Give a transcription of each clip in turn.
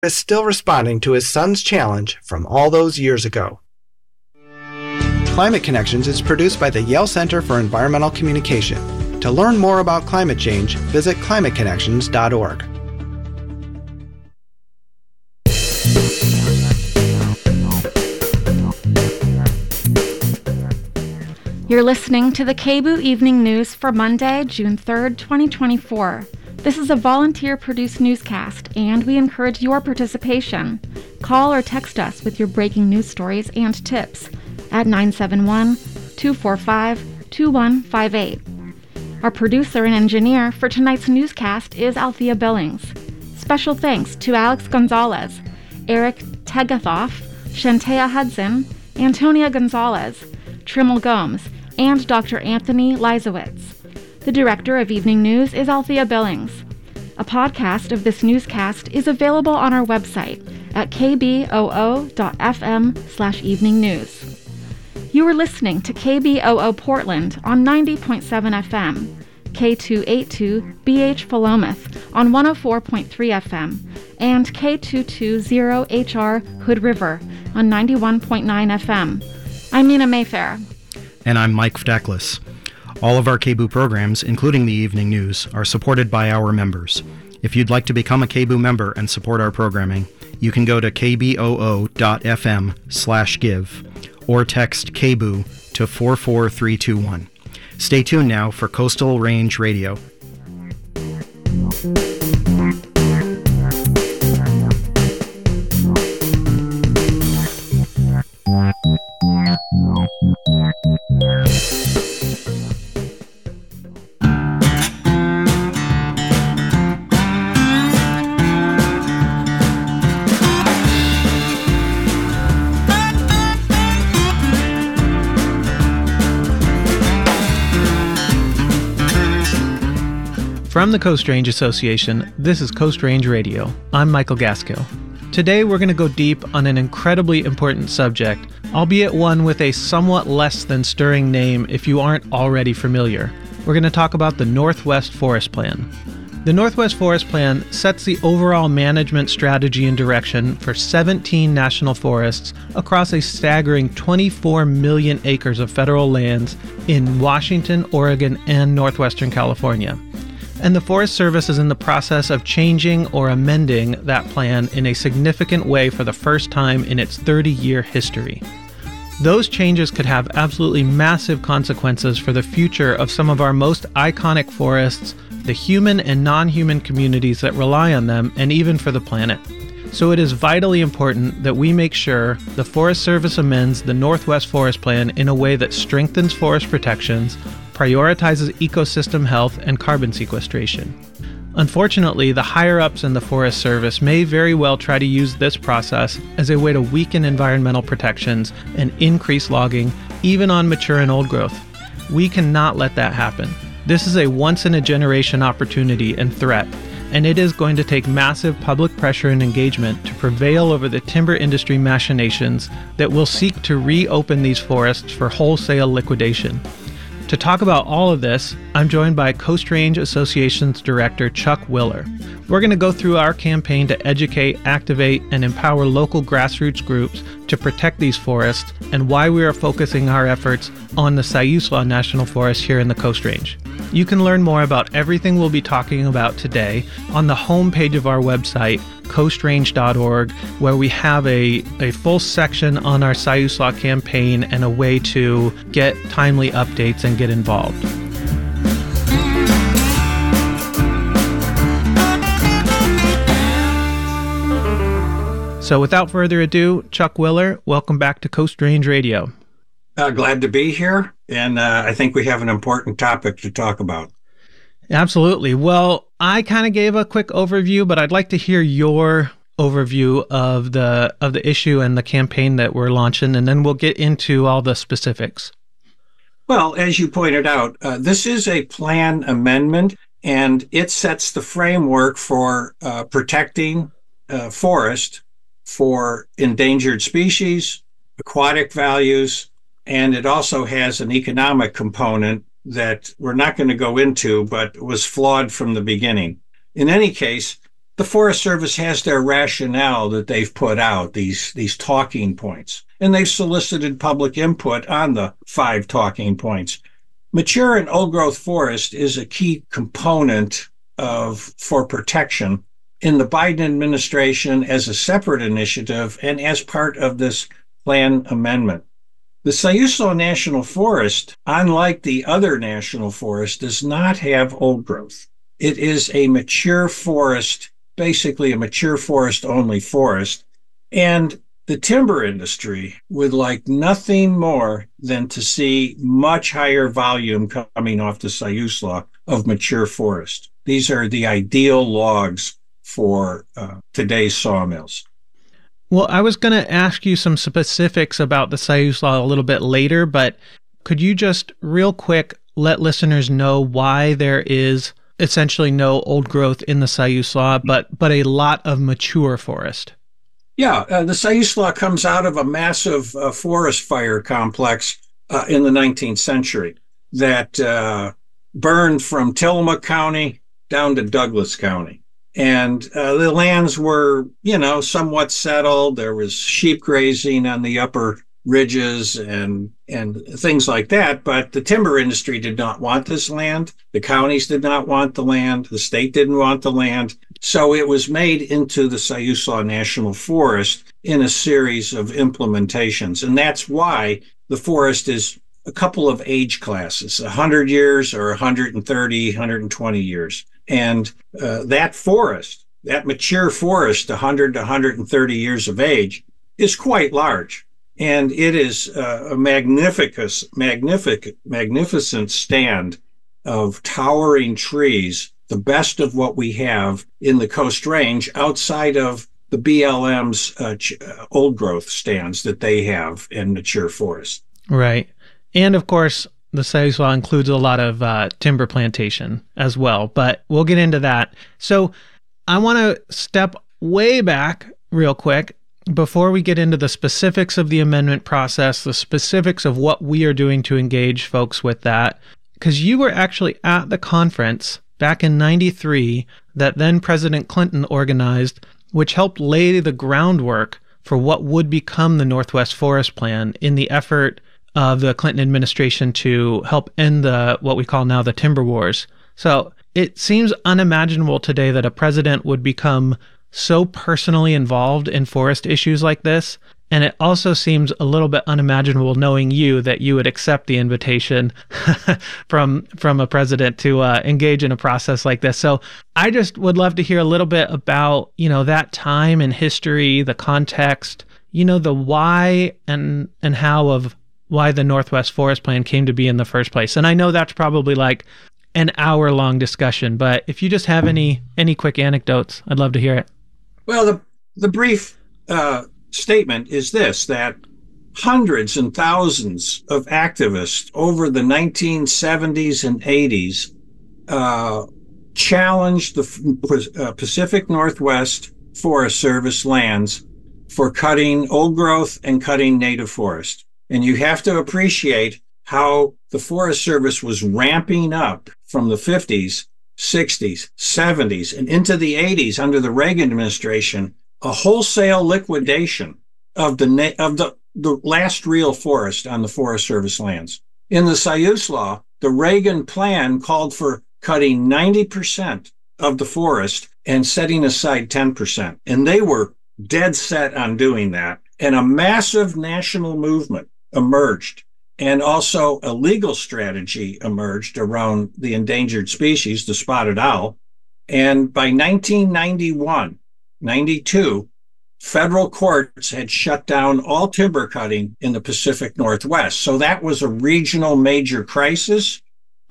is still responding to his son's challenge from all those years ago. Climate Connections is produced by the Yale Center for Environmental Communication. To learn more about climate change, visit climateconnections.org. You're listening to the KBOO Evening News for Monday, June 3rd, 2024. This is a volunteer-produced newscast, and we encourage your participation. Call or text us with your breaking news stories and tips at 971-245-2158. Our producer and engineer for tonight's newscast is Althea Billings. Special thanks to Alex Gonzalez, Eric Tegathoff, Shantea Hudson, Antonia Gonzalez, Trimmel Gomes, and Dr. Anthony Leisowitz. The director of Evening News is Althea Billings. A podcast of this newscast is available on our website at kboo.fm/eveningnews. You are listening to KBOO Portland on 90.7 FM, K282BH Philomath on 104.3 FM, and K220HR Hood River on 91.9 FM. I'm Nina Mayfair. And I'm Mike Fdaklis. All of our KBOO programs, including the evening news, are supported by our members. If you'd like to become a KBOO member and support our programming, you can go to kboo.fm/give or text KBOO to 44321. Stay tuned now for Coastal Range Radio. From the Coast Range Association, this is Coast Range Radio. I'm Michael Gaskill. Today we're going to go deep on an incredibly important subject, albeit one with a somewhat less than stirring name if you aren't already familiar. We're going to talk about the Northwest Forest Plan. The Northwest Forest Plan sets the overall management strategy and direction for 17 national forests across a staggering 24 million acres of federal lands in Washington, Oregon, and northwestern California. And the Forest Service is in the process of changing or amending that plan in a significant way for the first time in its 30-year history. Those changes could have absolutely massive consequences for the future of some of our most iconic forests, the human and non-human communities that rely on them, and even for the planet. So it is vitally important that we make sure the Forest Service amends the Northwest Forest Plan in a way that strengthens forest protections, prioritizes ecosystem health, and carbon sequestration. Unfortunately, the higher-ups in the Forest Service may very well try to use this process as a way to weaken environmental protections and increase logging, even on mature and old growth. We cannot let that happen. This is a once-in-a-generation opportunity and threat, and it is going to take massive public pressure and engagement to prevail over the timber industry machinations that will seek to reopen these forests for wholesale liquidation. To talk about all of this, I'm joined by Coast Range Association's Director Chuck Willer. We're going to go through our campaign to educate, activate, and empower local grassroots groups to protect these forests and why we are focusing our efforts on the Siuslaw National Forest here in the Coast Range. You can learn more about everything we'll be talking about today on the homepage of our website, coastrange.org, where we have a full section on our Siuslaw campaign and a way to get timely updates and get involved. So without further ado, Chuck Willer, welcome back to Coast Range Radio. Glad to be here, and I think we have an important topic to talk about. Absolutely. Well, I kind of gave a quick overview, but I'd like to hear your overview of the issue and the campaign that we're launching, and then we'll get into all the specifics. Well, as you pointed out, this is a plan amendment, and it sets the framework for protecting forest for endangered species, aquatic values, and it also has an economic component that we're not going to go into, but was flawed from the beginning. In any case, the Forest Service has their rationale that they've put out, these talking points, and they've solicited public input on the 5 talking points. Mature and old growth forest is a key component for protection in the Biden administration as a separate initiative and as part of this plan amendment. The Siuslaw National Forest, unlike the other national forests, does not have old growth. It is a mature forest, basically a mature forest-only forest, and the timber industry would like nothing more than to see much higher volume coming off the Siuslaw of mature forest. These are the ideal logs for today's sawmills. Well, I was going to ask you some specifics about the Siuslaw a little bit later, but could you just real quick let listeners know why there is essentially no old growth in the Siuslaw, but a lot of mature forest? Yeah, the Siuslaw comes out of a massive forest fire complex in the 19th century that burned from Tillamook County down to Douglas County. And the lands were, somewhat settled. There was sheep grazing on the upper ridges and things like that. But the timber industry did not want this land. The counties did not want the land. The state didn't want the land. So it was made into the Siuslaw National Forest in a series of implementations. And that's why the forest is a couple of age classes, 100 years or 130, 120 years. And that forest, that mature forest, 100 to 130 years of age, is quite large. And it is a magnificent stand of towering trees, the best of what we have in the Coast Range outside of the BLM's old growth stands that they have in mature forest. Right. And of course, the Siuslaw includes a lot of timber plantation as well, but we'll get into that. So I want to step way back real quick before we get into the specifics of the amendment process, the specifics of what we are doing to engage folks with that, because you were actually at the conference back in '93 that then President Clinton organized, which helped lay the groundwork for what would become the Northwest Forest Plan in the effort of the Clinton administration to help end what we call now the timber wars. So it seems unimaginable today that a president would become so personally involved in forest issues like this. And it also seems a little bit unimaginable knowing you that you would accept the invitation from a president to engage in a process like this. So I just would love to hear a little bit about, that time in history, the context, the why and how of why the Northwest Forest Plan came to be in the first place. And I know that's probably like an hour-long discussion, but if you just have any quick anecdotes, I'd love to hear it. Well, the brief statement is this, that hundreds and thousands of activists over the 1970s and 80s challenged the Pacific Northwest Forest Service lands for cutting old growth and cutting native forest. And you have to appreciate how the Forest Service was ramping up from the 50s, 60s, 70s, and into the 80s under the Reagan administration, a wholesale liquidation of the last real forest on the Forest Service lands. In the Siuslaw, the Reagan plan called for cutting 90% of the forest and setting aside 10%. And they were dead set on doing that. And a massive national movement emerged, and also a legal strategy emerged around the endangered species, the spotted owl. And by 1991, 92, federal courts had shut down all timber cutting in the Pacific Northwest. So that was a regional major crisis,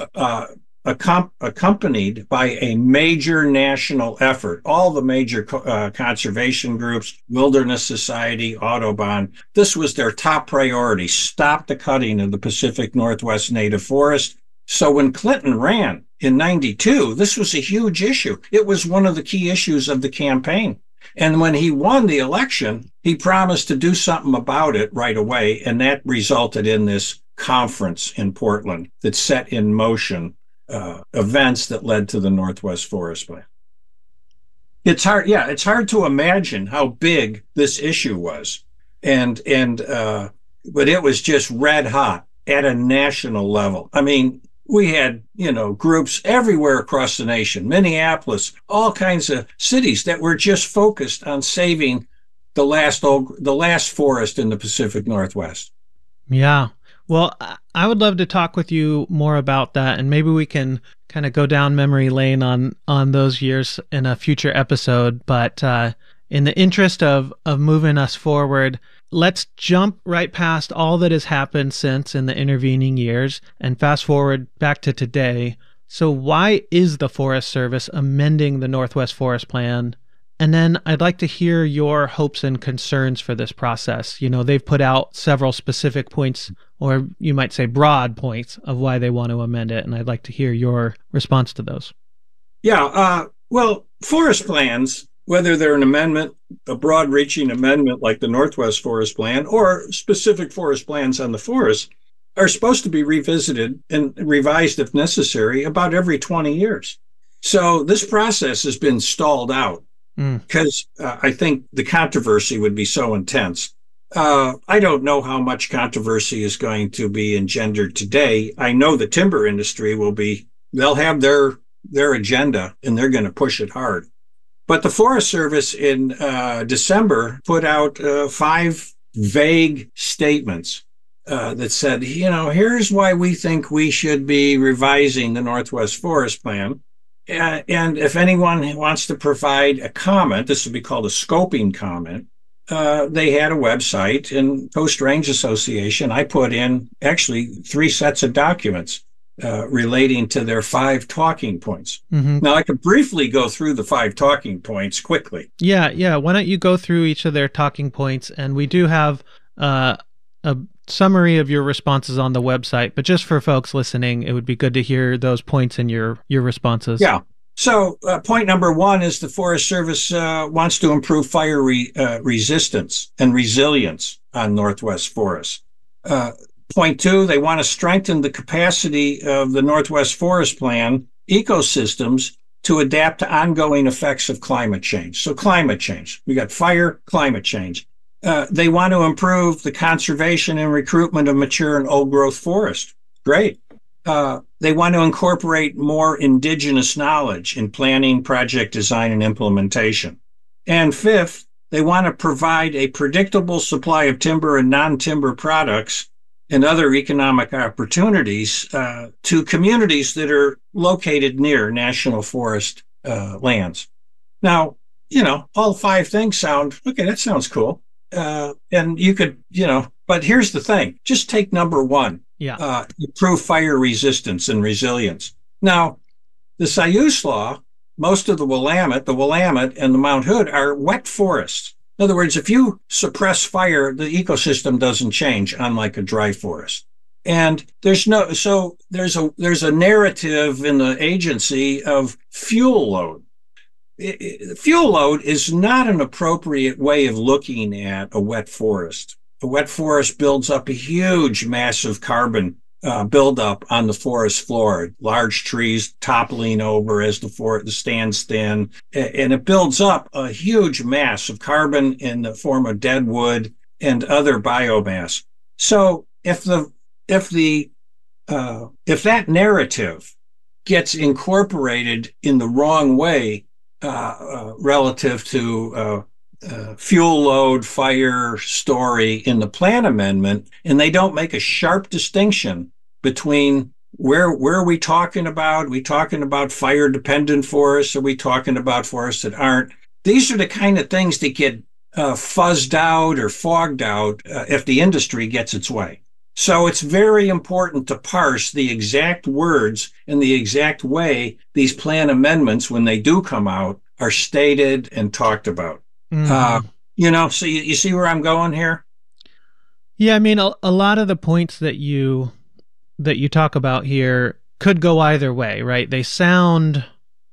accompanied by a major national effort. All the major conservation groups, Wilderness Society, Audubon, this was their top priority: stop the cutting of the Pacific Northwest native forest. So when Clinton ran in '92, this was a huge issue. It was one of the key issues of the campaign. And when he won the election, he promised to do something about it right away. And that resulted in this conference in Portland that set in motion events that led to the Northwest Forest Plan. It's hard. Yeah, it's hard to imagine how big this issue was, but it was just red hot at a national level. I mean, we had, groups everywhere across the nation, Minneapolis, all kinds of cities that were just focused on saving the last forest in the Pacific Northwest. Yeah. Well, I would love to talk with you more about that, and maybe we can kind of go down memory lane on those years in a future episode. But in the interest of moving us forward, let's jump right past all that has happened since in the intervening years and fast forward back to today. So why is the Forest Service amending the Northwest Forest Plan? And then I'd like to hear your hopes and concerns for this process. They've put out several specific points, or you might say broad points, of why they want to amend it. And I'd like to hear your response to those. Yeah. Well, forest plans, whether they're an amendment, a broad-reaching amendment like the Northwest Forest Plan, or specific forest plans on the forest, are supposed to be revisited and revised if necessary about every 20 years. So this process has been stalled out because I think the controversy would be so intense. I don't know how much controversy is going to be engendered today. I know the timber industry they'll have their agenda and they're going to push it hard. But the Forest Service in December put out 5 vague statements that said, here's why we think we should be revising the Northwest Forest Plan. And if anyone wants to provide a comment, this would be called a scoping comment. They had a website, and Coast Range Association, I put in actually 3 sets of documents relating to their 5 talking points. Mm-hmm. Now, I could briefly go through the 5 talking points quickly. Yeah. Why don't you go through each of their talking points? And we do have a summary of your responses on the website, but just for folks listening, it would be good to hear those points in your responses. Yeah. So point number 1 is the Forest Service wants to improve fire resistance and resilience on Northwest forests. Point 2, they want to strengthen the capacity of the Northwest Forest Plan ecosystems to adapt to ongoing effects of climate change. So climate change, we got fire, climate change. They want to improve the conservation and recruitment of mature and old growth forest. Great. They want to incorporate more indigenous knowledge in planning, project design, and implementation. And 5th, they want to provide a predictable supply of timber and non-timber products and other economic opportunities to communities that are located near national forest lands. Now, all 5 things sound, okay, that sounds cool. And you could, but here's the thing, just take number 1. Yeah. Improve fire resistance and resilience. Now, the Siuslaw, most of the Willamette and the Mount Hood are wet forests. In other words, if you suppress fire, the ecosystem doesn't change, unlike a dry forest. And there's a narrative in the agency of fuel load. Fuel load is not an appropriate way of looking at a wet forest. A wet forest builds up a huge mass of carbon buildup on the forest floor, large trees toppling over as the stands thin, and it builds up a huge mass of carbon in the form of dead wood and other biomass. So if that narrative gets incorporated in the wrong way relative to fuel load, fire story in the plan amendment, and they don't make a sharp distinction between where are we talking about? Are we talking about fire-dependent forests? Are we talking about forests that aren't? These are the kind of things that get fuzzed out or fogged out if the industry gets its way. So it's very important to parse the exact words and the exact way these plan amendments, when they do come out, are stated and talked about. Mm-hmm. So you see where I'm going here? Yeah, I mean, a lot of the points that you talk about here could go either way, right? They sound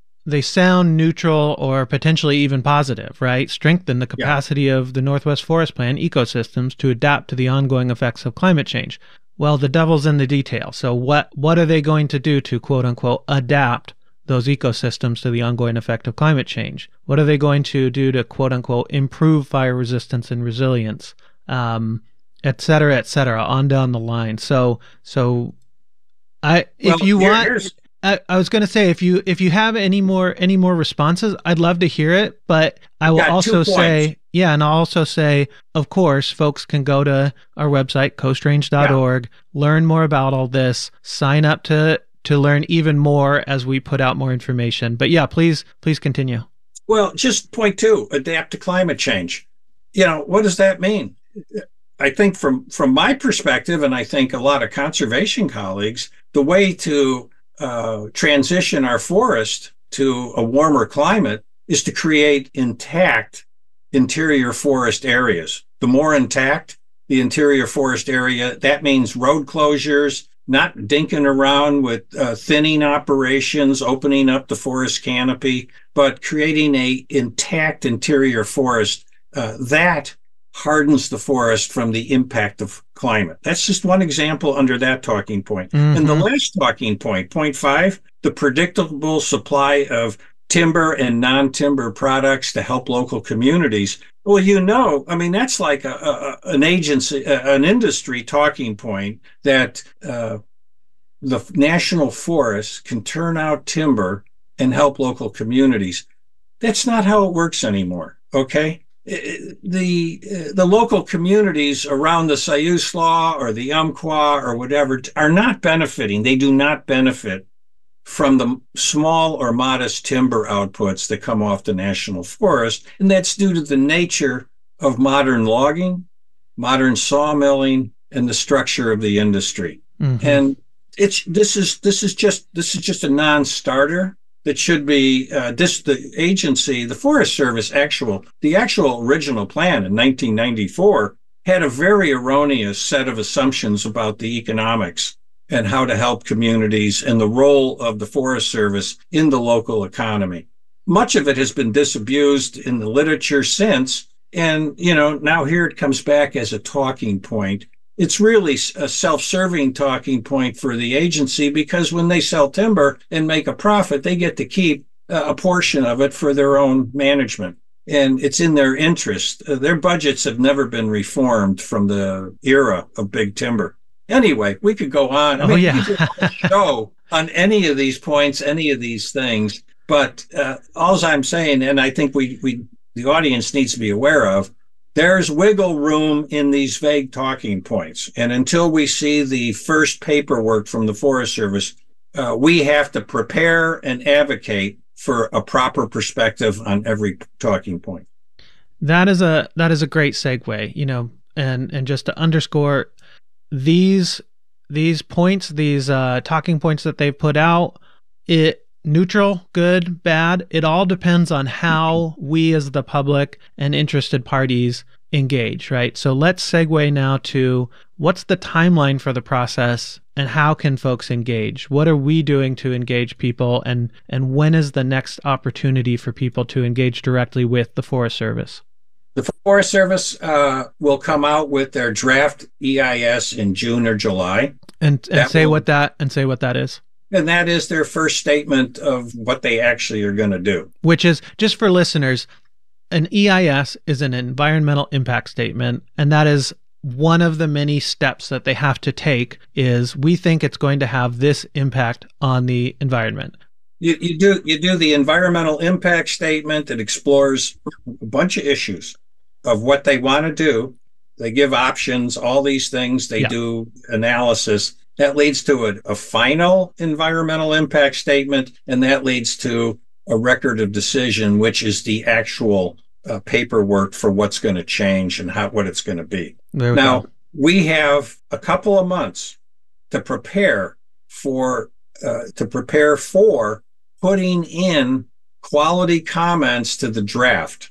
neutral or potentially even positive, right? Strengthen the capacity of the Northwest Forest Plan ecosystems to adapt to the ongoing effects of climate change. Well, the devil's in the detail. So what are they going to do to, quote unquote, adapt those ecosystems to the ongoing effect of climate change? What are they going to do to, quote unquote, improve fire resistance and resilience, et cetera, on down the line? I was going to say, if you have any more responses, I'd love to hear it. But I will also say, and I'll also say, of course, folks can go to our website, coastrange.org, learn more about all this, sign up to learn even more as we put out more information. But yeah, please continue. Well, just point two, adapt to climate change. What does that mean? I think from my perspective, and I think a lot of conservation colleagues, the way to transition our forest to a warmer climate is to create intact interior forest areas. The more intact the interior forest area, that means road closures, not dinking around with thinning operations, opening up the forest canopy, but creating a intact interior forest that hardens the forest from the impact of climate. That's just one example under that talking point. Mm-hmm. And the last talking point, point 5, the predictable supply of timber and non-timber products to help local communities. Well, that's like an industry talking point that the national forests can turn out timber and help local communities. That's not how it works anymore, okay? The local communities around the Siuslaw or the Umpqua or whatever are not benefiting. They do not benefit from the small or modest timber outputs that come off the national forest. And that's due to the nature of modern logging, modern sawmilling, and the structure of the industry. Mm-hmm. And this is just a non-starter. That should be the agency, the Forest Service. The actual original plan in 1994 had a very erroneous set of assumptions about the economics and how to help communities and the role of the Forest Service in the local economy. Much of it has been disabused in the literature since, and now here it comes back as a talking point. It's really a self-serving talking point for the agency because when they sell timber and make a profit, they get to keep a portion of it for their own management. And it's in their interest. Their budgets have never been reformed from the era of big timber. Anyway, we could go on. We could show on any of these points, any of these things. But all I'm saying, and I think the audience needs to be aware of, there's wiggle room in these vague talking points. And until we see the first paperwork from the Forest Service, we have to prepare and advocate for a proper perspective on every talking point. That is a great segue, and just to underscore these points, these talking points that they've put out, neutral, good, bad, it all depends on how we as the public and interested parties engage, right? So let's segue now to what's the timeline for the process and how can folks engage? What are we doing to engage people, and when is the next opportunity for people to engage directly with the Forest Service? The Forest Service will come out with their draft EIS in June or July. And say what that is. And that is their first statement of what they actually are going to do. Which is, just for listeners, an EIS is an environmental impact statement, and that is one of the many steps that they have to take is we think it's going to have this impact on the environment. You do the environmental impact statement that explores a bunch of issues of what they want to do. They give options, all these things. They do analysis. That leads to a final environmental impact statement, and that leads to a record of decision, which is the actual paperwork for what's going to change and what it's going to be. We have a couple of months to prepare for putting in quality comments to the draft,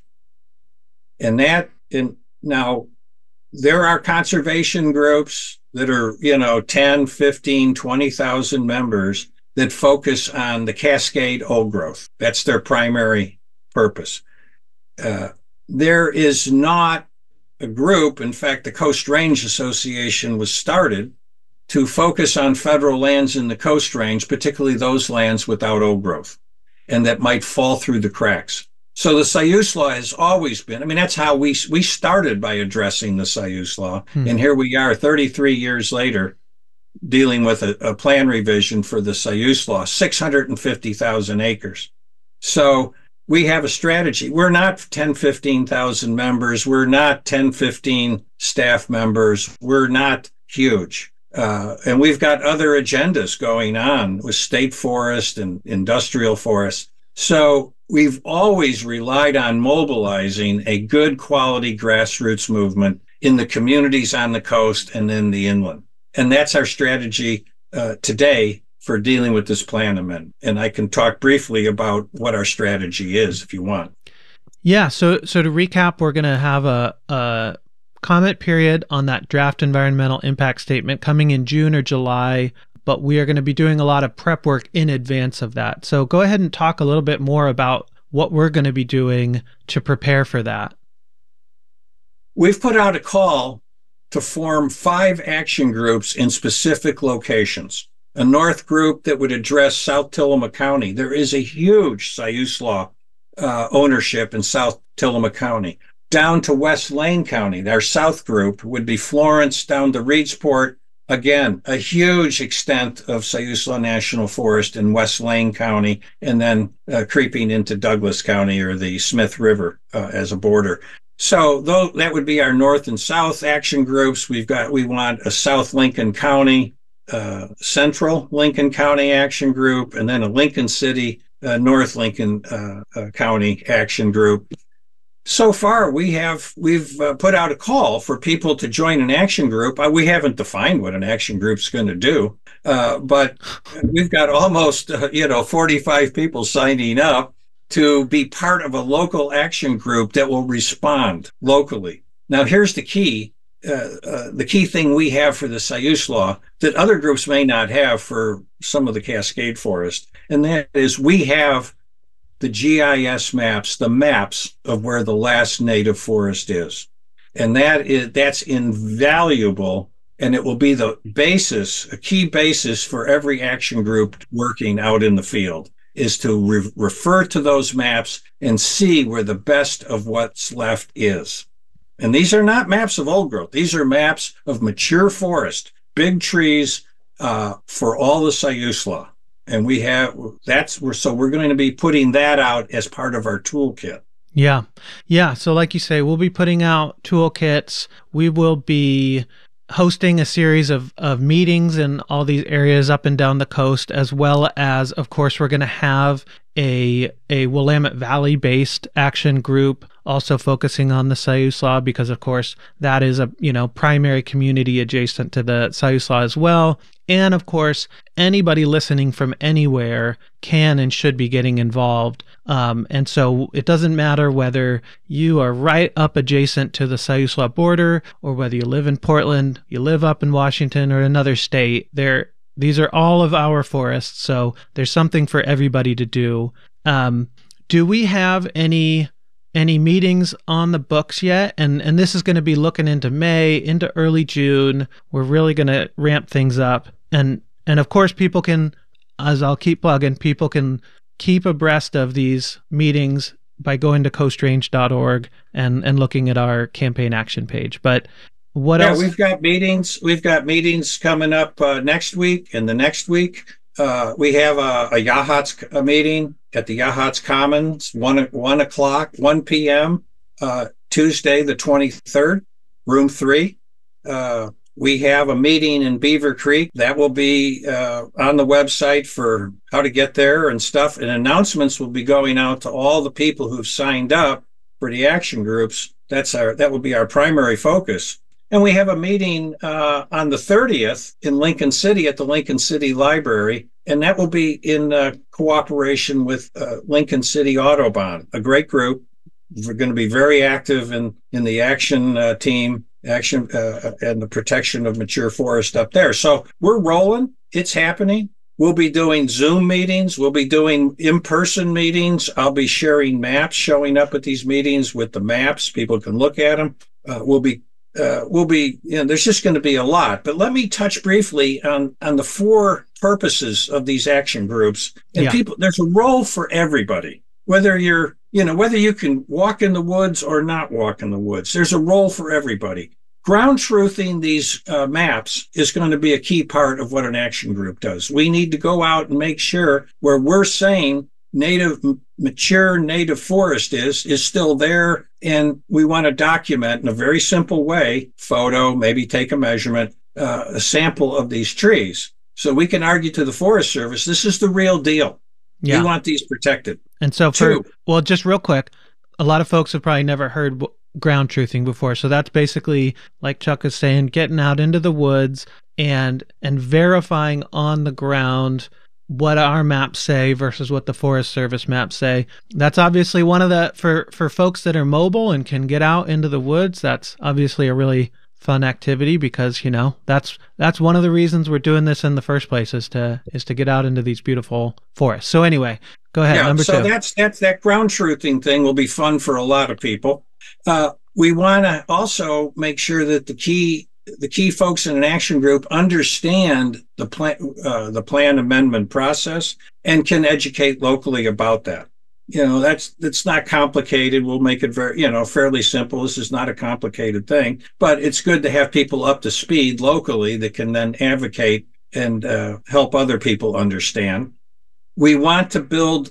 now there are conservation groups that are, 10, 15, 20,000 members that focus on the Cascade old growth. That's their primary purpose. There is not a group, in fact, the Coast Range Association was started to focus on federal lands in the Coast Range, particularly those lands without old growth. and that might fall through the cracks. So the Siuslaw has always been, I mean, that's how we started, by addressing the Siuslaw. And here we are 33 years later dealing with a plan revision for the Siuslaw, 650,000 acres. So we have a strategy. We're not 10, 15,000 members. We're not 10, 15 staff members. We're not huge. And we've got other agendas going on with state forest and industrial forest. So we've always relied on mobilizing a good quality grassroots movement in the communities on the coast and in the inland. And that's our strategy today for dealing with this plan amendment. And I can talk briefly about what our strategy is if you want. Yeah. So to recap, we're going to have a comment period on that draft environmental impact statement coming in June or July, but we are going to be doing a lot of prep work in advance of that. So go ahead and talk a little bit more about what we're going to be doing to prepare for that. We've put out a call to form 5 action groups in specific locations. A north group that would address South Tillamook County. There is a huge Siuslaw ownership in South Tillamook County. Down to West Lane County, our south group would be Florence down to Reedsport. Again, a huge extent of Siuslaw National Forest in West Lane County, and then creeping into Douglas County or the Smith River as a border. So though that would be our north and south action groups. We want a South Lincoln County, Central Lincoln County action group, and then a Lincoln City, North Lincoln County action group. So far, we've put out a call for people to join an action group. We haven't defined what an action group's going to do, but we've got almost 45 people signing up to be part of a local action group that will respond locally. Now, here's the key. The key thing we have for the Siuslaw that other groups may not have for some of the Cascade Forest, and that is we have the GIS maps, the maps of where the last native forest is. And that's invaluable, and it will be the basis, a key basis for every action group working out in the field, is to refer to those maps and see where the best of what's left is. And these are not maps of old growth. These are maps of mature forest, big trees for all the Siuslaw. And so we're going to be putting that out as part of our toolkit. Yeah. So like you say, we'll be putting out toolkits. We will be hosting a series of meetings in all these areas up and down the coast, as well as, of course, we're going to have a Willamette Valley based action group also focusing on the Siuslaw, because of course that is a primary community adjacent to the Siuslaw as well. And of course, anybody listening from anywhere can and should be getting involved. And so it doesn't matter whether you are right up adjacent to the Siuslaw border, or whether you live in Portland, you live up in Washington or another state. These are all of our forests, so there's something for everybody to do. Do we have any meetings on the books yet? And this is going to be looking into May, into early June. We're really going to ramp things up. And of course, people can, as I'll keep plugging, people can keep abreast of these meetings by going to coastrange.org and looking at our campaign action page. But what else? We've got meetings. We've got meetings coming up next week and the next week. We have a Yachats meeting at the Yachats Commons, 1 p.m. Tuesday, the 23rd, room 3. We have a meeting in Beaver Creek that will be on the website for how to get there and stuff. And announcements will be going out to all the people who've signed up for the action groups. That will be our primary focus. And we have a meeting on the 30th in Lincoln City at the Lincoln City Library, and that will be in cooperation with Lincoln City Autobahn, a great group. We're going to be very active in the action team, and the protection of mature forest up there. So we're rolling. It's happening. We'll be doing Zoom meetings. We'll be doing in-person meetings. I'll be sharing maps, showing up at these meetings with the maps. People can look at them. We'll be there's just going to be a lot. But let me touch briefly on the four purposes of these action groups. And there's a role for everybody, whether you can walk in the woods or not walk in the woods. There's a role for everybody. Ground truthing these maps is going to be a key part of what an action group does. We need to go out and make sure where we're saying mature native forest is still there, and we want to document in a very simple way, photo, maybe take a measurement, a sample of these trees. So we can argue to the Forest Service, this is the real deal. We want these protected. And so just real quick, a lot of folks have probably never heard ground truthing before. So that's basically, like Chuck is saying, getting out into the woods and verifying on the ground what our maps say versus what the Forest Service maps say. That's obviously one of the, for folks that are mobile and can get out into the woods, that's obviously a really fun activity, because that's one of the reasons we're doing this in the first place, is to get out into these beautiful forests. So anyway, go ahead. Number two. So that's that ground truthing thing will be fun for a lot of people. We want to also make sure that the key folks in an action group understand the plan amendment process and can educate locally about that. That's not complicated. We'll make it very, fairly simple. This is not a complicated thing, but it's good to have people up to speed locally that can then advocate and help other people understand. We want to build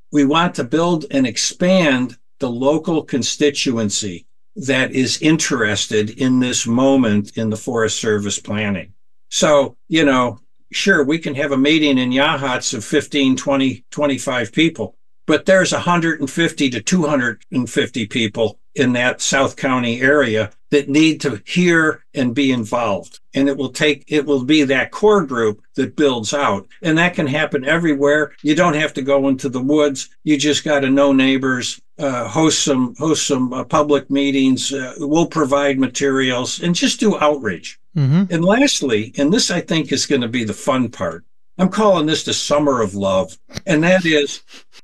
and expand the local constituency that is interested in this moment in the Forest Service planning. So, sure, we can have a meeting in Yachats of 15, 20, 25 people, but there's 150 to 250 people in that South County area that need to hear and be involved. And it will be that core group that builds out. And that can happen everywhere. You don't have to go into the woods. You just got to know neighbors, host some public meetings. We'll provide materials and just do outreach. Mm-hmm. And lastly, and this I think is going to be the fun part, I'm calling this the summer of love. And that is,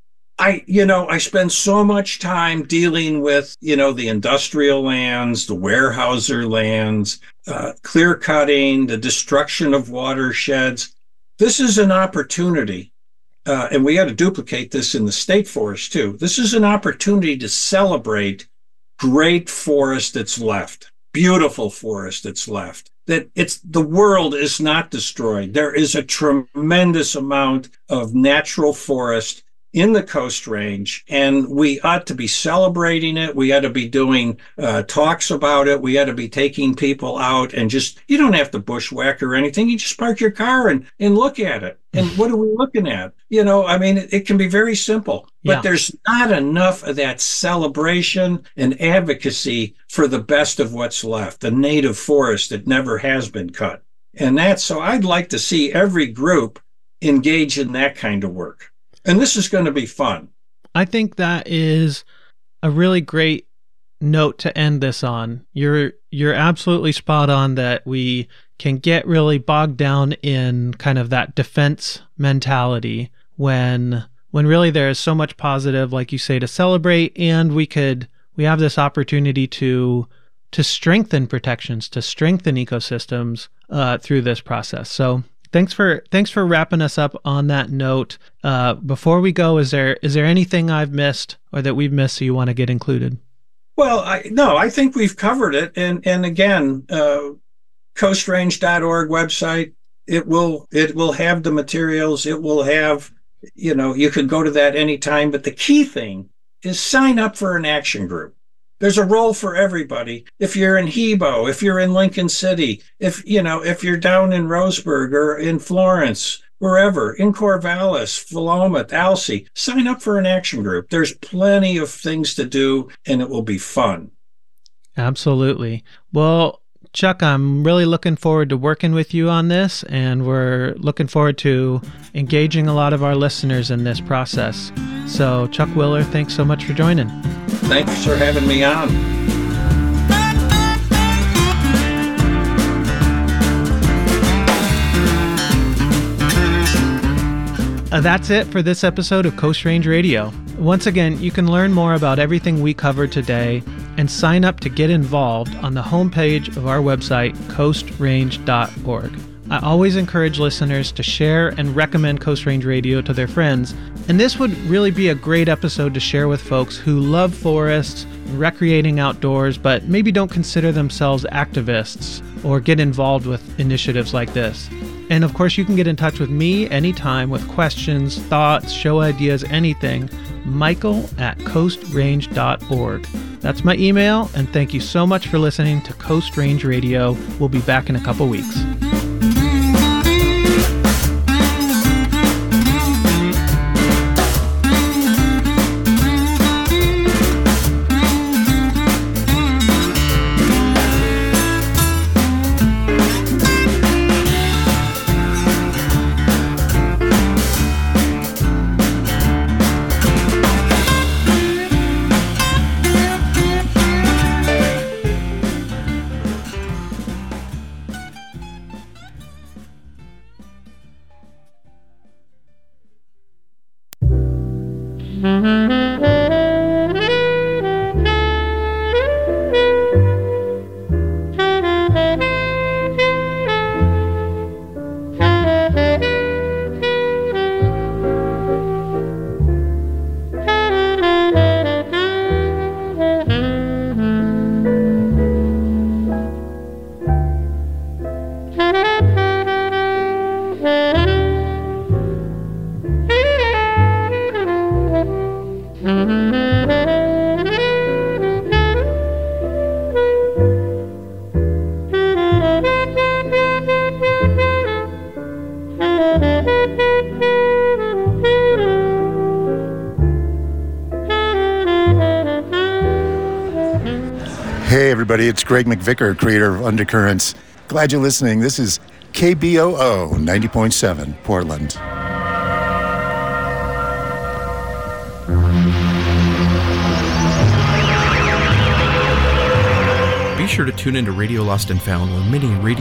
I spend so much time dealing with, the industrial lands, the warehouser lands, clear cutting, the destruction of watersheds. This is an opportunity, and we got to duplicate this in the state forest too. This is an opportunity to celebrate great forest that's left, beautiful forest that's left. That the world is not destroyed. There is a tremendous amount of natural forest in the Coast Range, and we ought to be celebrating it. We ought to be doing talks about it. We ought to be taking people out and you don't have to bushwhack or anything. You just park your car and look at it. And what are we looking at? It can be very simple, but there's not enough of that celebration and advocacy for the best of what's left, the native forest that never has been cut. And so I'd like to see every group engage in that kind of work. And this is going to be fun. I think that is a really great note to end this on. You're absolutely spot on that we can get really bogged down in kind of that defense mentality when really there is so much positive, like you say, to celebrate, and we have this opportunity to strengthen protections, to strengthen ecosystems through this process. So Thanks for wrapping us up on that note. Before we go, is there anything I've missed or that we've missed that you want to get included? Well, I think we've covered it. And again, coastrange.org website, it will have the materials. It will have, you could go to that anytime. But the key thing is sign up for an action group. There's a role for everybody. If you're in Hebo, if you're in Lincoln City, if you're down in Roseburg or in Florence, wherever, in Corvallis, Philomath, Alsea, sign up for an action group. There's plenty of things to do, and it will be fun. Absolutely. Well, Chuck, I'm really looking forward to working with you on this, and we're looking forward to engaging a lot of our listeners in this process. So, Chuck Willer, thanks so much for joining. Thanks for having me on. That's it for this episode of Coast Range Radio. Once again, you can learn more about everything we covered today and sign up to get involved on the homepage of our website, coastrange.org. I always encourage listeners to share and recommend Coast Range Radio to their friends, and this would really be a great episode to share with folks who love forests, recreating outdoors, but maybe don't consider themselves activists or get involved with initiatives like this. And of course, you can get in touch with me anytime with questions, thoughts, show ideas, anything. Michael@coastrange.org. That's my email, and thank you so much for listening to Coast Range Radio. We'll be back in a couple weeks. Hey everybody, it's Greg McVicker, creator of Undercurrents. Glad you're listening. This is KBOO 90.7 Portland. Be sure to tune into Radio Lost and Found, where many radio